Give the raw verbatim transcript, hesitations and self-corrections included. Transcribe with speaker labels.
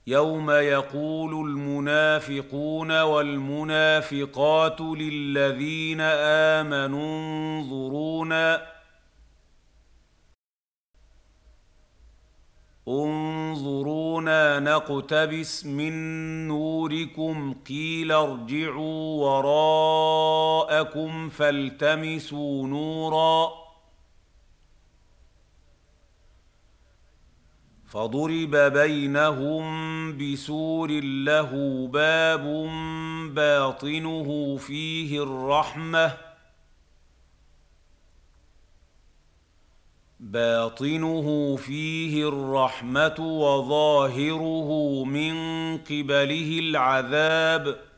Speaker 1: يوم يقول المنافقون والمنافقات للذين آمنوا انظرونا انظرونا نقتبس من نوركم قيل ارجعوا وراءكم فالتمسوا نورا فضرب بينهم بسور له باب باطنه فيه الرحمة باطنه فيه الرحمة وظاهره من قبله العذاب